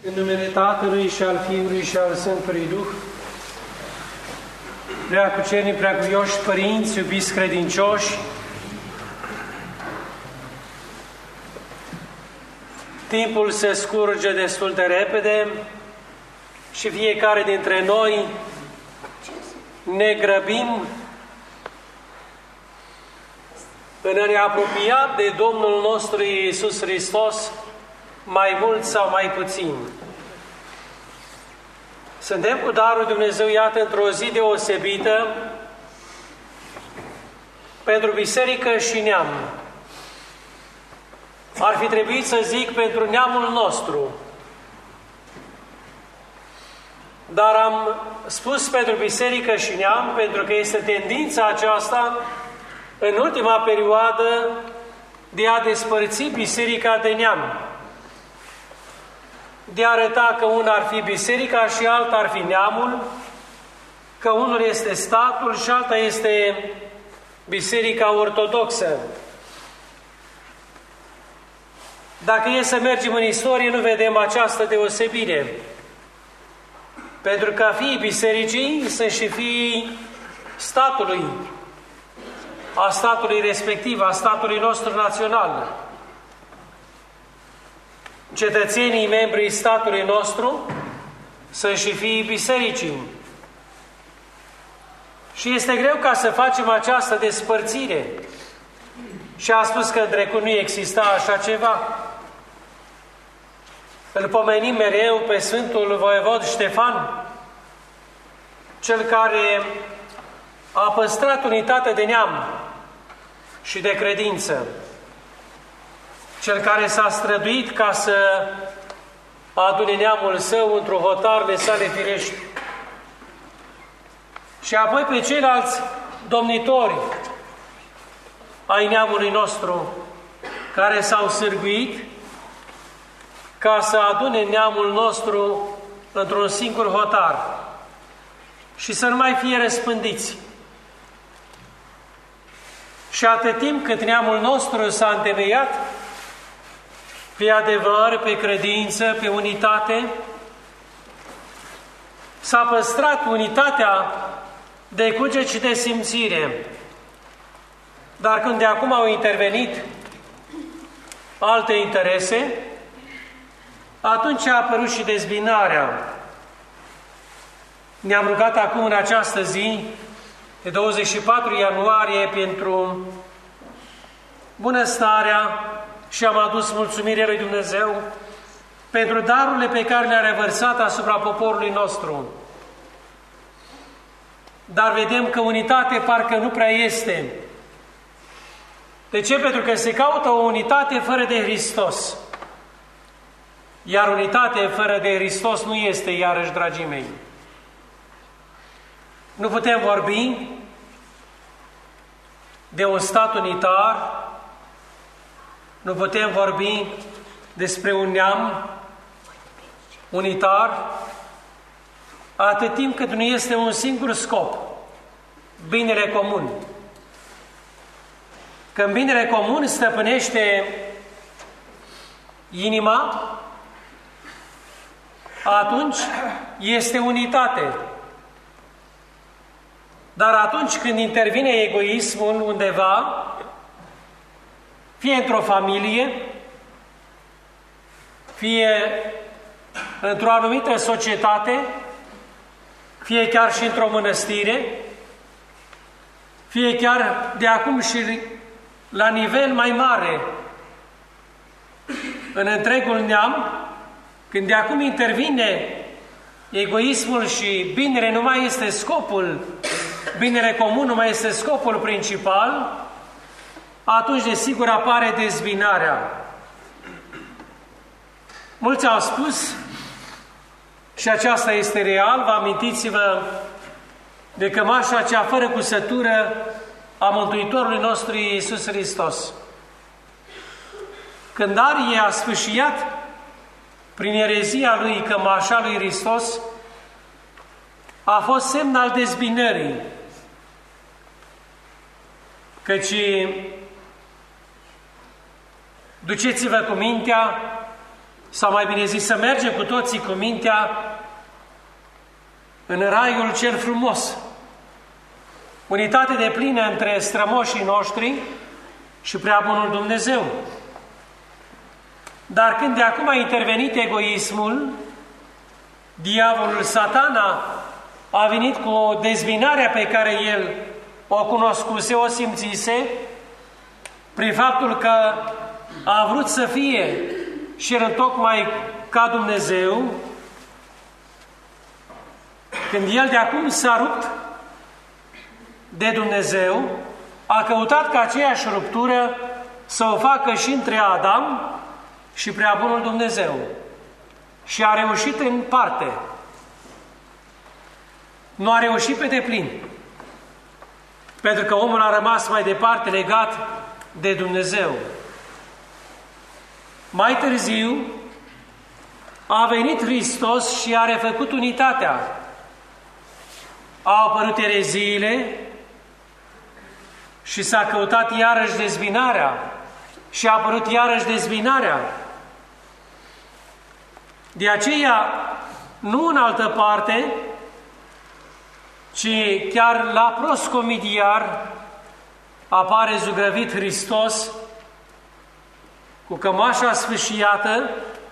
În numele Tatălui și al Fiului și al Sfântului Duh, preacucerni, preacuvioși părinți, iubiți credincioși, timpul se scurge destul de repede și fiecare dintre noi ne grăbim în a ne apropia de Domnul nostru Iisus Hristos, mai mult sau mai puțin. Suntem cu darul Dumnezeu, iată, într-o zi deosebită pentru biserică și neam. Ar fi trebuit să zic pentru neamul nostru, dar am spus pentru biserică și neam, pentru că este tendința aceasta în ultima perioadă de a despărți biserica de neam, de a arăta că una ar fi biserica și alta ar fi neamul, că unul este statul și alta este biserica ortodoxă. Dacă e să mergem în istorie, nu vedem această deosebire. Pentru că fiii bisericii sunt și fiii statului, a statului respectiv, a statului nostru național. Cetățenii membrii statului nostru sunt și fiii bisericii. Și este greu ca să facem această despărțire. Și a spus că în trecut nu exista așa ceva. Îl pomenim mereu pe Sfântul Voievod Ștefan, cel care a păstrat unitatea de neam și de credință, cel care s-a străduit ca să adune neamul său într-o hotarele sale firești. Și apoi pe ceilalți domnitori ai neamului nostru, care s-au sârguit ca să adune neamul nostru într-un singur hotar și să nu mai fie răspândiți. Și atât timp cât neamul nostru s-a întemeiat pe adevăr, pe credință, pe unitate, s-a păstrat unitatea de cuget și de simțire. Dar când de acum au intervenit alte interese, atunci a apărut și dezbinarea. Ne-am rugat acum în această zi, de 24 ianuarie, pentru bunăstarea și am adus mulțumire lui Dumnezeu pentru darurile pe care le-a revărsat asupra poporului nostru. Dar vedem că unitate parcă nu prea este. De ce? Pentru că se caută o unitate fără de Hristos. Iar unitate fără de Hristos nu este, iarăși, dragii mei. Nu putem vorbi de un stat unitar, nu putem vorbi despre un neam unitar, atât timp cât nu este un singur scop, binele comun. Când binele comun stăpânește inima, atunci este unitate. Dar atunci când intervine egoismul undeva, fie într-o familie, fie într-o anumită societate, fie chiar și într-o mănăstire, fie chiar de acum și la nivel mai mare, în întregul neam, când de acum intervine egoismul și binele nu mai este scopul, binele comun nu mai este scopul principal, atunci desigur apare dezbinarea. Mulți au spus, și aceasta este real, vă amintiți-vă de cămașa cea fără cusătură a Mântuitorului nostru Iisus Hristos. Când Arie a sfâșiat prin erezia lui cămașa lui Hristos, a fost semn al dezbinării. Căci duceți-vă cu mintea sau mai bine zis, să mergem cu toții cu mintea în raiul cel frumos. Unitate deplină între strămoșii noștri și prea bunul Dumnezeu. Dar când de acum a intervenit egoismul, diavolul, Satana, a venit cu dezbinarea pe care el o cunoscuse, o simțise, prin faptul că a vrut să fie și el întocmai ca Dumnezeu. Când el de acum s-a rupt de Dumnezeu, a căutat ca aceeași ruptură să o facă și între Adam și prea bunul Dumnezeu. Și a reușit în parte. Nu a reușit pe deplin. Pentru că omul a rămas mai departe legat de Dumnezeu. Mai târziu a venit Hristos și a refăcut unitatea. Au apărut ereziile și s-a căutat iarăși dezbinarea și a apărut iarăși dezbinarea. De aceea, nu în altă parte, ci chiar la proscomidiar apare zugrăvit Hristos cu cămașa sfâșiată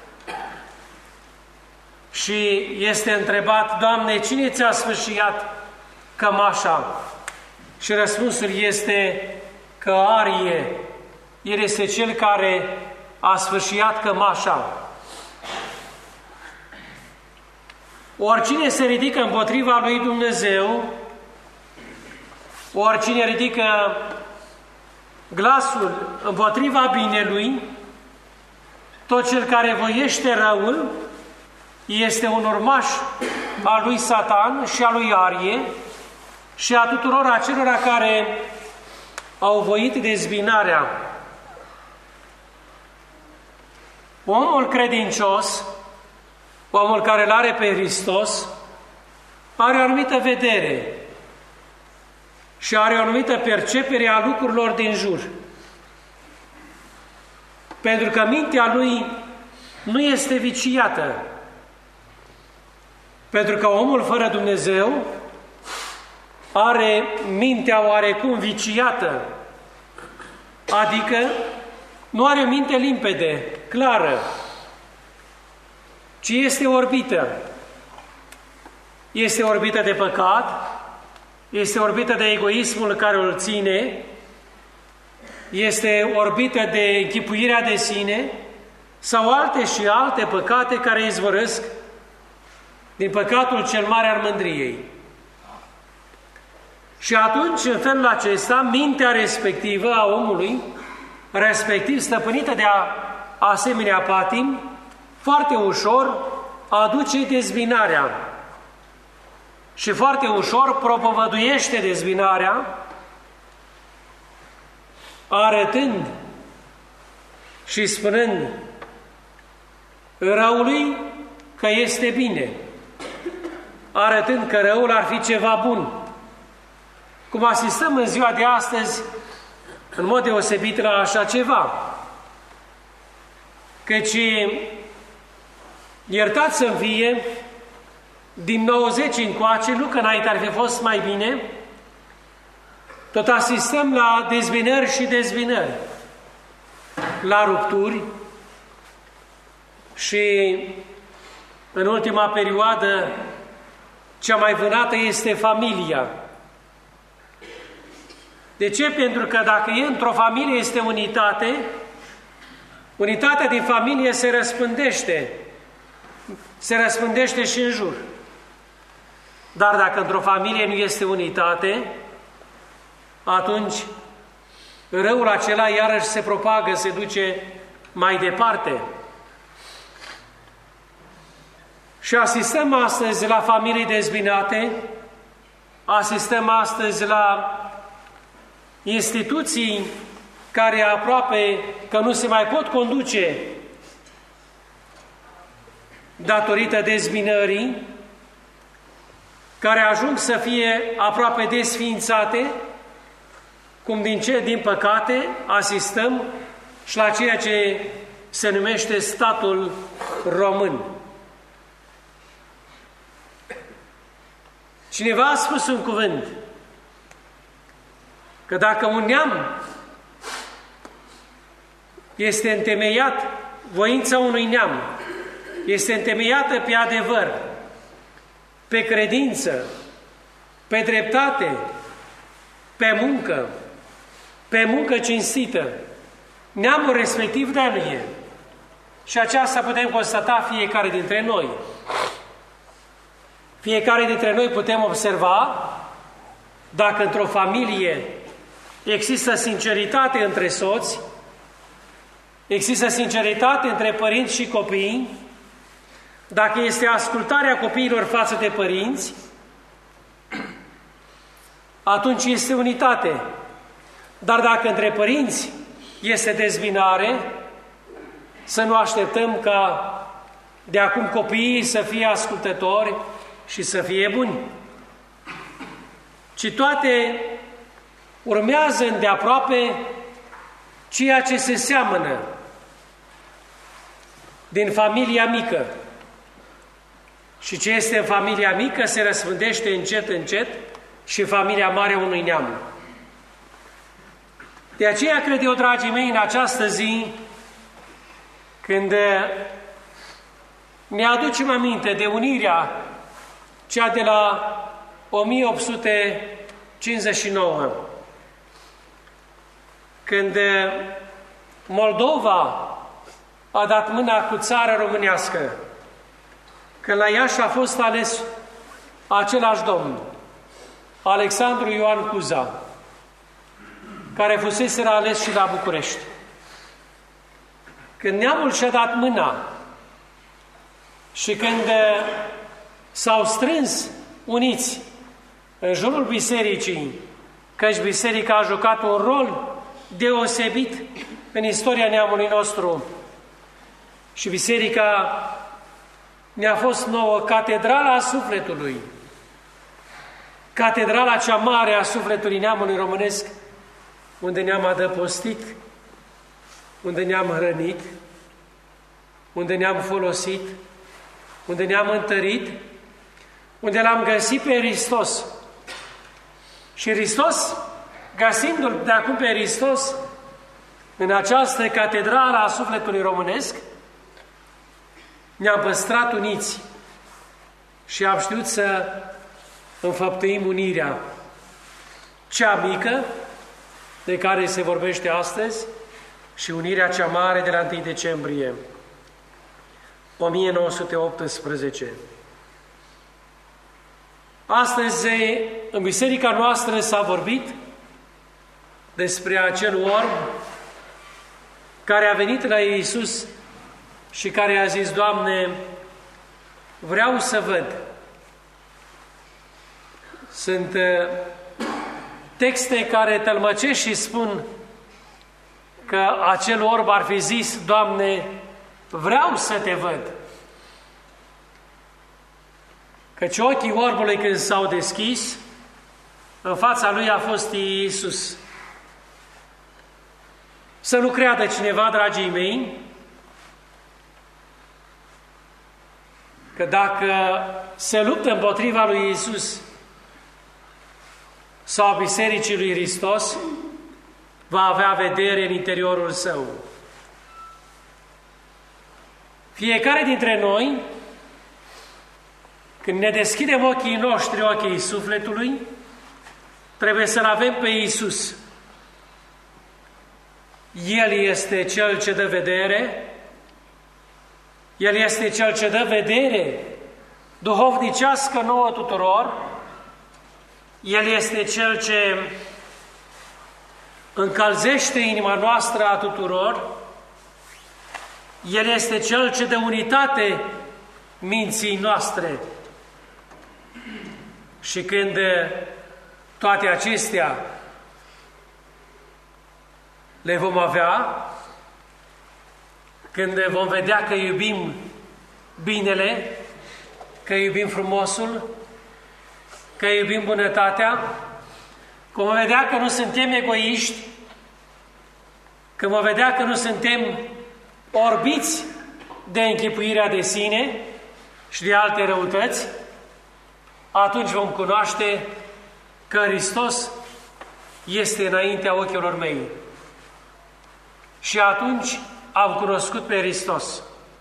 și este întrebat: Doamne, cine ți-a sfâșiat cămașa? Și răspunsul este că Arie, el este cel care a sfâșiat cămașa. Oricine se ridică împotriva lui Dumnezeu, oricine ridică glasul împotriva binelui, tot cel care voiește răul, este un urmaș al lui Satan și al lui Arie și a tuturor acelora care au voit dezbinarea. Omul credincios, omul care îl are pe Hristos, are o anumită vedere și are o anumită percepere a lucrurilor din jur. Pentru că mintea lui nu este viciată. Pentru că omul fără Dumnezeu are mintea oarecum viciată, adică nu are o minte limpede, clară, ci este orbită. Este orbită de păcat, este orbită de egoismul care îl ține, este orbită de închipuirea de sine sau alte și alte păcate care izvorăsc din păcatul cel mare al mândriei. Și atunci, în felul acesta, mintea respectivă a omului, respectiv stăpânită de asemenea patimi, foarte ușor aduce dezbinarea și foarte ușor propovăduiește dezbinarea, arătând și spunând răului că este bine, arătând că răul ar fi ceva bun. Cum asistăm în ziua de astăzi, în mod deosebit la așa ceva. Căci, iertați să-mi fie, din 90 încoace, nu că înainte ar fi fost mai bine, tot asistăm la dezbinări și dezbinări, la rupturi și în ultima perioadă cea mai vânată este familia. De ce? Pentru că dacă e într-o familie este unitate, unitatea din familie se răspândește și în jur. Dar dacă într-o familie nu este unitate, atunci răul acela iarăși se propagă, se duce mai departe. Și asistăm astăzi la familii dezbinate, asistăm astăzi la instituții care aproape că nu se mai pot conduce datorită dezbinării, care ajung să fie aproape desființate, cum din păcate asistăm și la ceea ce se numește statul român. Cineva a spus un cuvânt, că dacă un neam este întemeiat, voința unui neam este întemeiată pe adevăr, pe credință, pe dreptate, pe muncă cinstită, neamul respectiv dăruie. Și aceasta putem constata fiecare dintre noi. Fiecare dintre noi putem observa dacă într-o familie există sinceritate între soți, există sinceritate între părinți și copii, dacă este ascultarea copiilor față de părinți, atunci este unitate. Dar dacă între părinți este dezbinare, să nu așteptăm ca de acum copiii să fie ascultători și să fie buni, ci toate urmează îndeaproape ceea ce se seamănă din familia mică. Și ce este în familia mică se răspândește încet, încet și familia mare unui neam. De aceea cred eu, dragii mei, în această zi, când ne aducem aminte de unirea cea de la 1859, când Moldova a dat mâna cu țara românească, când la Iași a fost ales același domn, Alexandru Ioan Cuza, care fusese ales și la București. Când neamul și-a dat mâna și când s-au strâns uniți în jurul bisericii, căci biserica a jucat un rol deosebit în istoria neamului nostru și biserica ne-a fost nouă catedrala sufletului, catedrala cea mare a sufletului neamului românesc, unde ne-am adăpostit, unde ne-am hrănit, unde ne-am folosit, unde ne-am întărit, unde l-am găsit pe Hristos. Și Hristos, găsindu-L de acum pe Hristos, în această catedrală a sufletului românesc, ne-am păstrat uniți și am știut să înfăptuim unirea cea mică, de care se vorbește astăzi, și unirea cea mare de la 1 decembrie 1918. Astăzi, în biserica noastră s-a vorbit despre acel orb care a venit la Iisus și care a zis: Doamne, vreau să văd. Sunt texte care tălmăcesc și spun că acel orb ar fi zis: Doamne, vreau să te văd. Căci ochii orbului, când s-au deschis, în fața lui a fost Iisus. Să nu creadă cineva, dragii mei, că dacă se luptă împotriva lui Iisus sau a Bisericii lui Hristos, va avea vedere în interiorul său. Fiecare dintre noi, când ne deschidem ochii noștri, ochii sufletului, trebuie să-L avem pe Iisus. El este Cel ce dă vedere, El este Cel ce dă vedere duhovnicească nouă tuturor, El este Cel ce încălzește inima noastră a tuturor, El este Cel ce dă unitate minții noastre. Și când toate acestea le vom avea, când vom vedea că iubim binele, că iubim frumosul, că iubim bunătatea, că vom vedea că nu suntem egoiști, că vom vedea că nu suntem orbiți de închipuirea de sine și de alte răutăți, atunci vom cunoaște că Hristos este înaintea ochilor mei. Și atunci am cunoscut pe Hristos.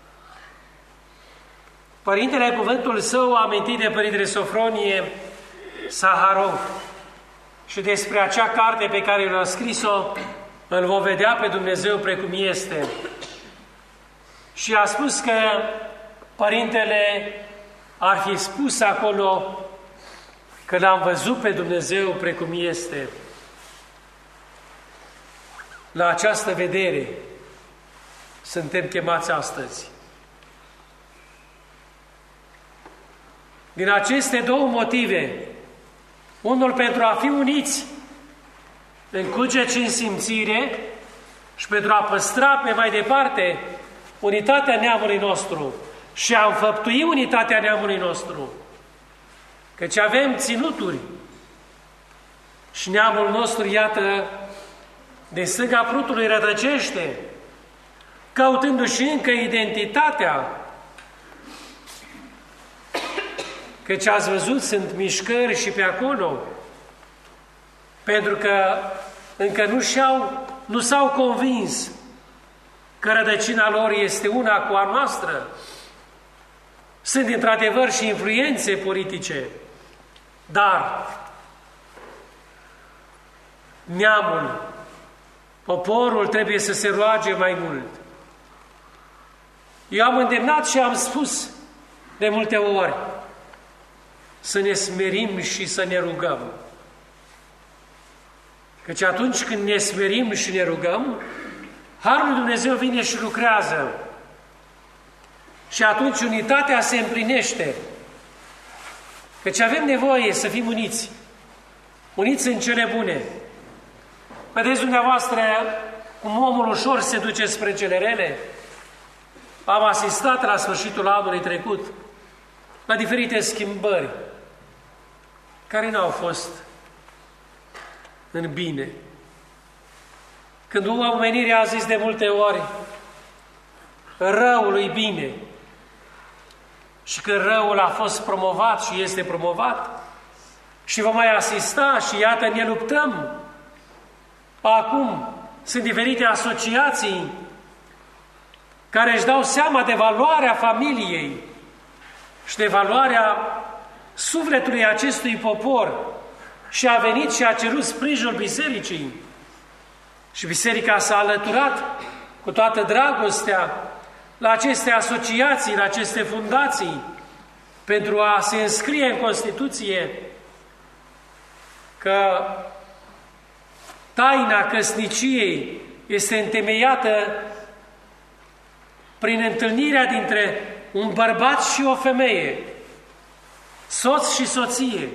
Părintele cuvântul său a amintit de Părintele Sofronie Saharov și despre acea carte pe care l-a scris-o, îl vom vedea pe Dumnezeu precum este. Și a spus că Părintele ar fi spus acolo că l-am văzut pe Dumnezeu precum este. La această vedere suntem chemați astăzi. Din aceste două motive, unul pentru a fi uniți în cuget și în simțire și pentru a păstra pe mai departe unitatea neamului nostru și a înfăptui unitatea neamului nostru. Căci avem ținuturi și neamul nostru, iată, de stânga prutului rătăcește, căutându-și încă identitatea. Căci ați văzut, sunt mișcări și pe acolo, pentru că încă nu s-au convins că rădăcina lor este una cu a noastră. Sunt într-adevăr și influențe politice, dar neamul, poporul trebuie să se roage mai mult. Eu am îndemnat și am spus de multe ori să ne smerim și să ne rugăm. Căci atunci când ne smerim și ne rugăm, Harul lui Dumnezeu vine și lucrează. Și atunci unitatea se împlinește. Căci avem nevoie să fim uniți. Uniți în cele bune. Vedeți dumneavoastră cum omul ușor se duce spre cele rele? Am asistat la sfârșitul anului trecut la diferite schimbări care nu au fost în bine. Când omenirea a zis de multe ori răului bine și când răul a fost promovat și este promovat și vom mai asista și iată ne luptăm. Acum sunt diferite asociații care își dau seama de valoarea familiei și de valoarea sufletului acestui popor și a venit și a cerut sprijinul bisericii. Și biserica s-a alăturat cu toată dragostea la aceste asociații, la aceste fundații, pentru a se înscrie în Constituție că taina căsniciei este întemeiată prin întâlnirea dintre un bărbat și o femeie, soț și soție.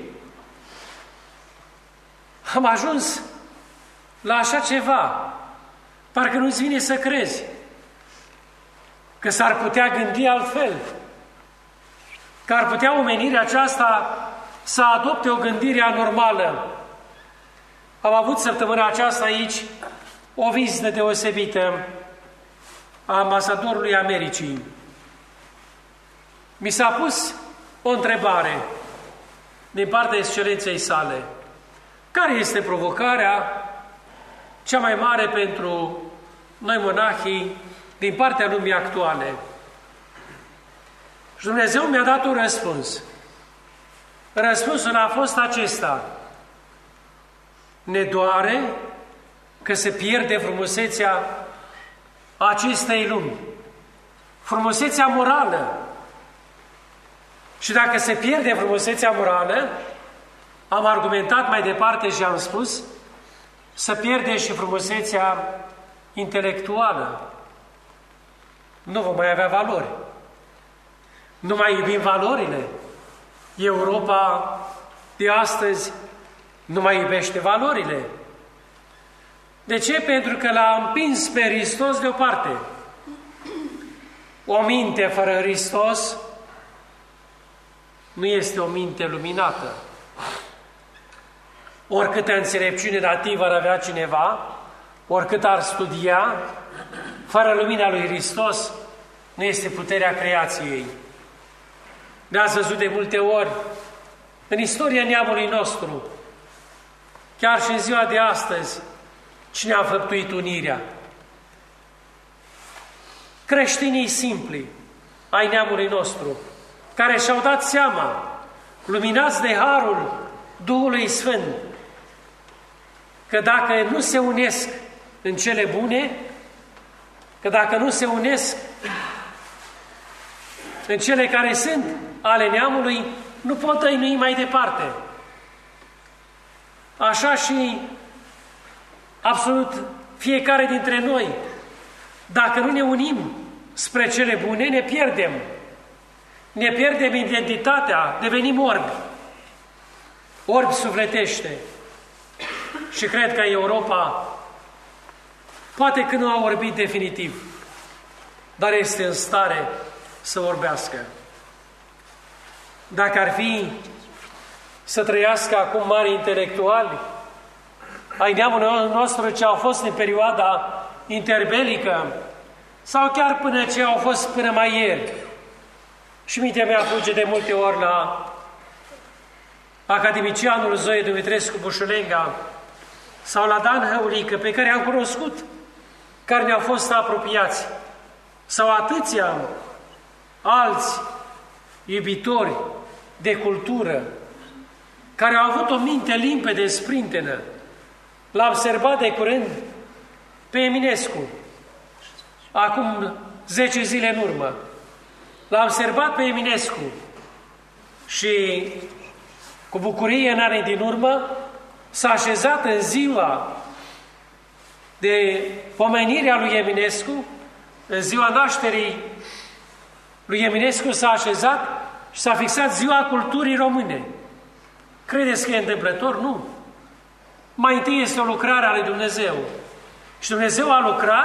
Am ajuns la așa ceva. Parcă nu-ți vine să crezi că s-ar putea gândi altfel, că ar putea omenirea aceasta să adopte o gândire anormală. Am avut săptămâna aceasta aici o vizită deosebită a ambasadorului Americii. Mi s-a pus o întrebare din partea excelenței sale. Care este provocarea cea mai mare pentru noi monahii din partea lumii actuale? Și Dumnezeu mi-a dat un răspuns. Răspunsul a fost acesta: ne doare că se pierde frumusețea acestei lumi, frumusețea morală. Și dacă se pierde frumusețea morală, am argumentat mai departe și am spus, să pierde și frumusețea intelectuală. Nu vom mai avea valori. Nu mai iubim valorile. Europa de astăzi nu mai iubește valorile. De ce? Pentru că l-a împins pe Hristos deoparte. O minte fără Hristos nu este o minte luminată. Oricâtă înțelepciune nativă ar avea cineva, oricât ar studia, fără lumina lui Hristos, nu este puterea creației. Ne-ați văzut de multe ori în istoria neamului nostru, chiar și în ziua de astăzi, cine a făptuit unirea? Creștinii simpli ai neamului nostru, care și-au dat seama, luminați de harul Duhului Sfânt, că dacă nu se unesc în cele bune, că dacă nu se unesc în cele care sunt ale neamului, nu pot dăinui mai departe. Așa și absolut fiecare dintre noi, dacă nu ne unim spre cele bune, ne pierdem. Ne pierdem identitatea, devenim orbi. Orbi sufletește. Și cred că Europa, poate că nu a orbit definitiv, dar este în stare să orbească. Dacă ar fi să trăiască acum mari intelectuali ai neamului nostru ce au fost în perioada interbelică sau chiar până ce au fost până mai ieri. Și mintea mea fuge de multe ori la academicianul Zoe Dumitrescu Bușulenga sau la Dan Hăulică, pe care am cunoscut, care ne-au fost apropiați, sau atâția alți iubitori de cultură, care au avut o minte limpede, sprintenă. L-am observat de curând pe Eminescu, acum 10 zile în urmă. L-am observat pe Eminescu și cu bucurie în anii din urmă s-a așezat în ziua de pomenire a lui Eminescu, în ziua nașterii lui Eminescu s-a așezat și s-a fixat ziua culturii române. Credeți că e întâmplător? Nu. Mai întâi este o lucrare a lui Dumnezeu. Și Dumnezeu a lucrat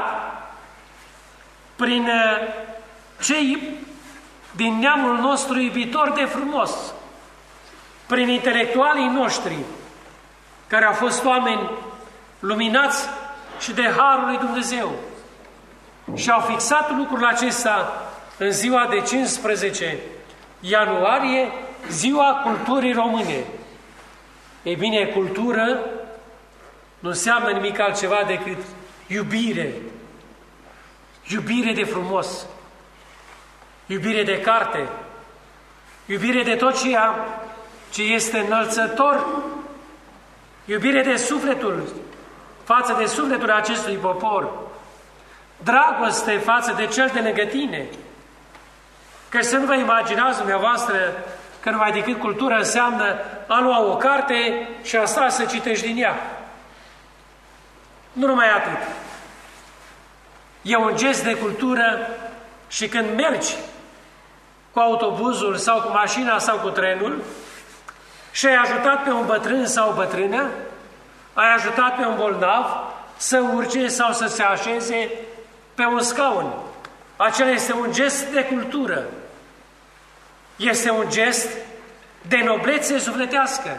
prin cei din neamul nostru iubitor de frumos, prin intelectualii noștri, care au fost oameni luminați și de harul lui Dumnezeu. Și au fixat lucrul acesta în ziua de 15 ianuarie, ziua culturii române. Ei bine, cultură nu înseamnă nimic altceva decât iubire. Iubire de frumos, iubire de carte, iubire de tot ceea ce este înălțător, iubire de sufletul, față de sufletul acestui popor, dragoste față de cel de lângă tine. Că să nu vă imaginați dumneavoastră că numai decât cultură înseamnă a lua o carte și a sta să citești din ea. Nu numai atât. E un gest de cultură și când mergi cu autobuzul sau cu mașina sau cu trenul și ai ajutat pe un bătrân sau o bătrână, ai ajutat pe un bolnav să urce sau să se așeze pe un scaun. Acela este un gest de cultură. Este un gest de noblețe sufletească.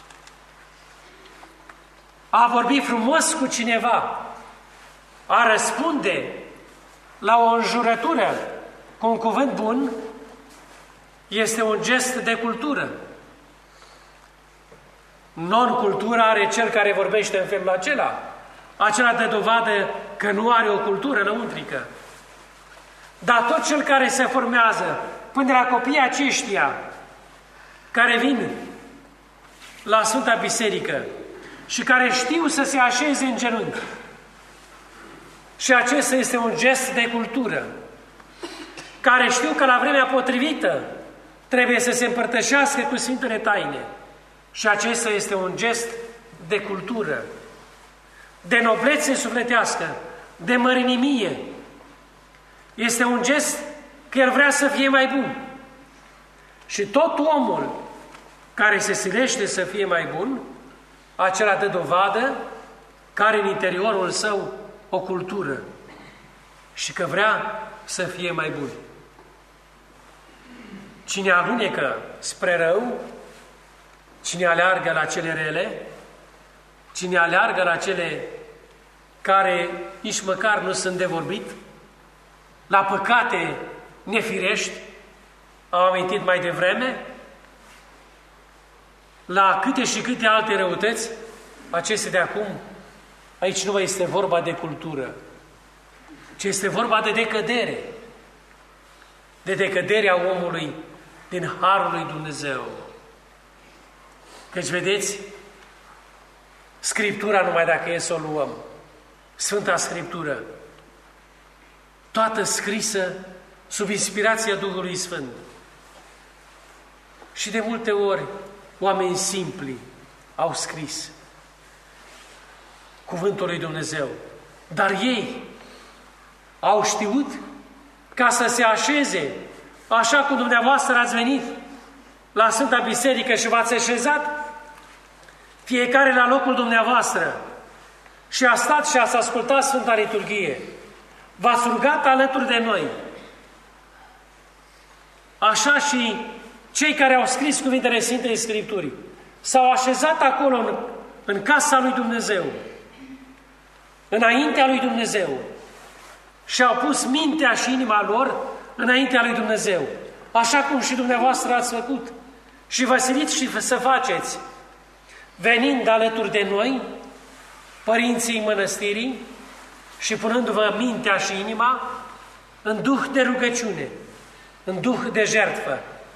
A vorbi frumos cu cineva, a răspunde la o înjurătură cu un cuvânt bun, este un gest de cultură. Non-cultura are cel care vorbește în felul acela dă dovadă că nu are o cultură lăuntrică. Dar tot cel care se formează până la copiii aceștia care vin la Sfânta Biserică și care știu să se așeze în genunchi. Și acesta este un gest de cultură. Care știu că la vremea potrivită trebuie să se împărtășească cu Sfintele Taine. Și acesta este un gest de cultură, de noblețe sufletească, de mărinimie. Este un gest că el vrea să fie mai bun. Și tot omul care se silește să fie mai bun, acela dă dovadă că are în interiorul său o cultură și că vrea să fie mai bun. Cine alunecă spre rău, cine aleargă la cele rele, cine aleargă la cele care nici măcar nu sunt de vorbit, la păcate nefirești, am amintit mai devreme, la câte și câte alte răutăți, acestea de acum, aici nu mai este vorba de cultură, ci este vorba de decădere. De decăderea omului din harul lui Dumnezeu. Căci vedeți, Scriptura, numai dacă e să o luăm, Sfânta Scriptură, toată scrisă sub inspirația Duhului Sfânt. Și de multe ori, oameni simpli au scris cuvântul lui Dumnezeu. Dar ei au știut ca să se așeze, așa cum dumneavoastră ați venit la Sfânta Biserică și v-ați așezat fiecare la locul dumneavoastră și a stat și ați ascultat Sfânta Liturghie. V-ați rugat alături de noi. Așa și cei care au scris cuvintele Sfintei Scripturii s-au așezat acolo în casa lui Dumnezeu, înaintea lui Dumnezeu, și au pus mintea și inima lor înaintea lui Dumnezeu, așa cum și dumneavoastră ați făcut și vă siliți și să faceți, venind alături de noi, părinții mănăstirii, și punându-vă mintea și inima în duh de rugăciune, în duh de jertfă.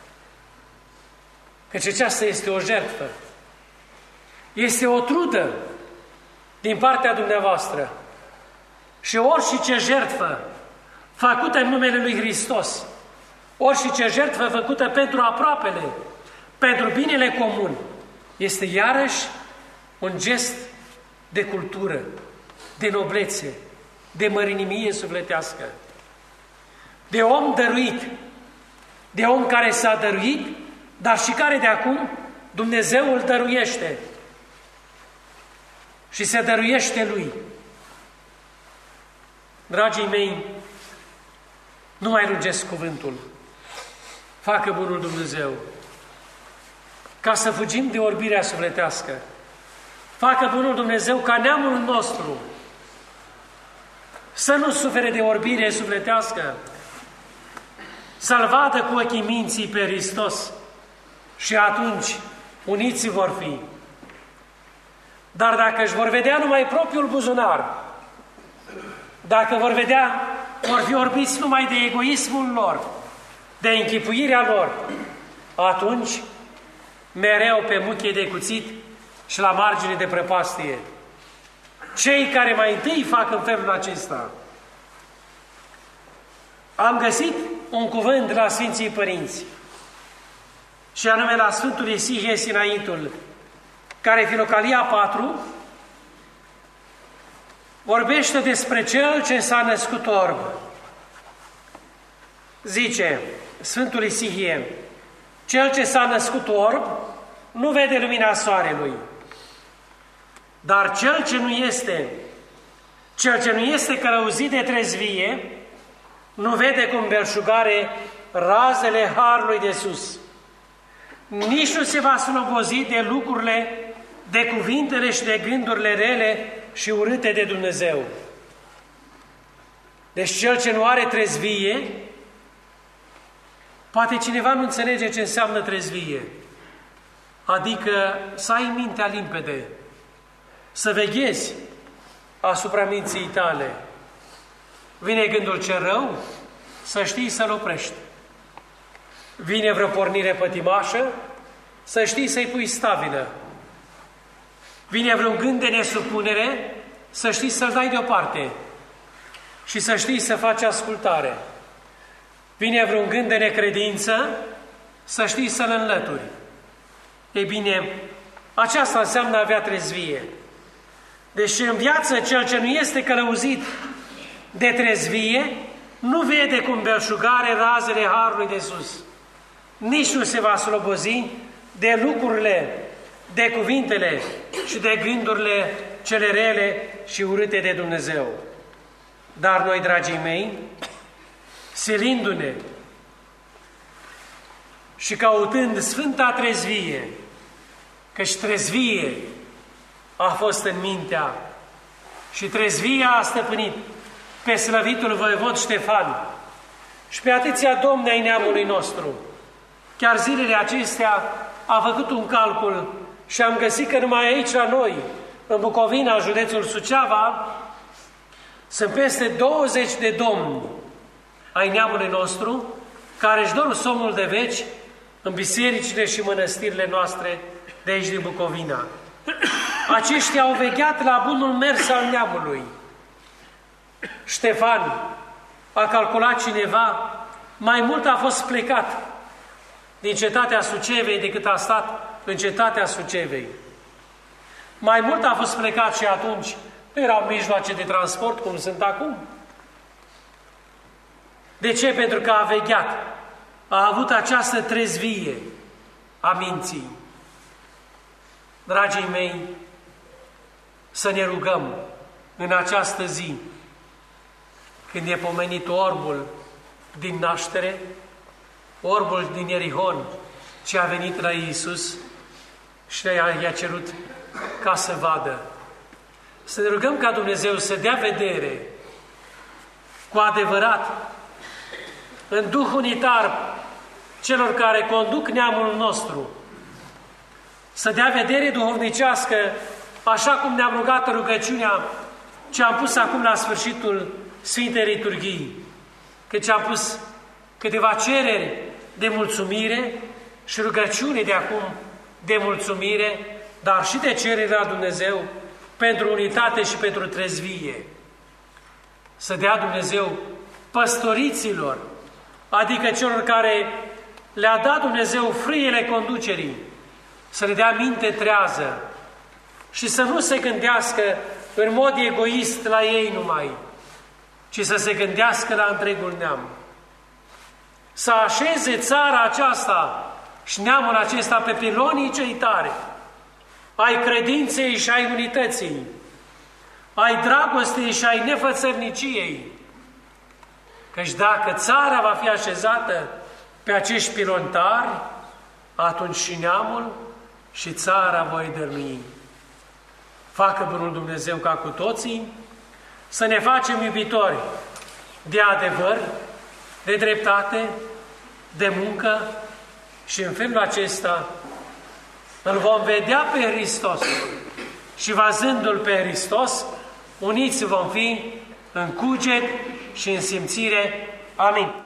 Căci aceasta este o jertfă. Este o trudă din partea dumneavoastră. Și orice jertfă făcută în numele lui Hristos, orice jertfă făcută pentru aproapele, pentru binele comun, este iarăși un gest de cultură, de noblețe, de mărinimie sufletească, de om dăruit, de om care s-a dăruit, dar și care de acum Dumnezeu îl dăruiește și se dăruiește lui. Dragii mei, nu mai lungesc cuvântul. Facă bunul Dumnezeu ca să fugim de orbirea sufletească. Facă bunul Dumnezeu ca neamul nostru să nu sufere de orbire sufletească, să-L vadă cu ochii minții pe Hristos și atunci uniți vor fi. Dar dacă își vor vedea numai propriul buzunar, dacă vor fi orbiți numai de egoismul lor, de închipuirea lor, atunci mereu pe muchie de cuțit și la margine de prăpastie. Cei care mai întâi fac în felul acesta. Am găsit un cuvânt la Sfinții Părinți, și anume la Sfântul Isihie Sinaitul, care Filocalia 4 vorbește despre cel ce s-a născut orb. Zice Sfântul Isihie: cel ce s-a născut orb nu vede lumina soarelui, dar cel ce nu este călăuzit de trezvie, nu vede cu belșugare razele harului de sus. Nici nu se va slobozi de lucrurile, de cuvintele și de gândurile rele și urâte de Dumnezeu. Deci cel ce nu are trezvie, poate cineva nu înțelege ce înseamnă trezvie, adică să ai mintea limpede, să veghezi asupra minții tale. Vine gândul cel rău, să știi să-l oprești. Vine vreo pornire pătimașă, să știi să-i pui stabilă. Vine vreun gând de nesupunere, să știi să-l dai deoparte și să știi să faci ascultare. Vine vreun gând de necredință, să știi să-l înlături. Ei bine, aceasta înseamnă a avea trezvie. Deci în viață cel ce nu este călăuzit de trezvie, nu vede cu belșugare razele harului de sus. Nici nu se va slobozi de lucrurile, de cuvintele și de gândurile cele rele și urâte de Dumnezeu. Dar noi, dragii mei, silindu-ne și căutând Sfânta Trezvie, căci trezvie a fost în mintea și trezvia a stăpânit pe slăvitul voievod Ștefan și pe atâția domni ai neamului nostru. Chiar zilele acestea a făcut un calcul și am găsit că numai aici la noi, în Bucovina, județul Suceava, sunt peste 20 de domni ai neamului nostru care își dorm somnul de veci în bisericile și mănăstirile noastre de aici din Bucovina. Aceștia au vegheat la bunul mers al neamului. Ștefan, a calculat cineva, mai mult a fost plecat din cetatea Sucevei decât a stat în cetatea Sucevei. Mai mult a fost plecat și atunci nu erau mijloace de transport cum sunt acum. De ce? Pentru că a vegheat. A avut această trezvie a minții. Dragii mei, să ne rugăm în această zi, când e pomenit orbul din naștere, orbul din Ierihon, ce a venit la Iisus și i-a cerut ca să vadă. Să ne rugăm ca Dumnezeu să dea vedere cu adevărat în Duh unitar celor care conduc neamul nostru, să dea vedere duhovnicească, așa cum ne-am rugat în rugăciunea ce am pus acum la sfârșitul Sfintei Liturghii, căci am pus câteva cereri de mulțumire și rugăciune de acum de mulțumire, dar și de cerere la Dumnezeu pentru unitate și pentru trezvie. Să dea Dumnezeu păstoriților, adică celor care le-a dat Dumnezeu frâiele conducerii, să le dea minte trează și să nu se gândească în mod egoist la ei numai, ci să se gândească la întregul neam. Să așeze țara aceasta și neamul acesta pe pilonii cei tare, ai credinței și ai unității, ai dragostei și ai nefățărniciei. Căci dacă țara va fi așezată pe acești piloni tari, atunci și neamul și țara voi dărmui. Facă bunul Dumnezeu ca cu toții să ne facem iubitori de adevăr, de dreptate, de muncă și în felul acesta îl vom vedea pe Hristos și văzându-L pe Hristos, uniți vom fi în cuget și în simțire. Amin.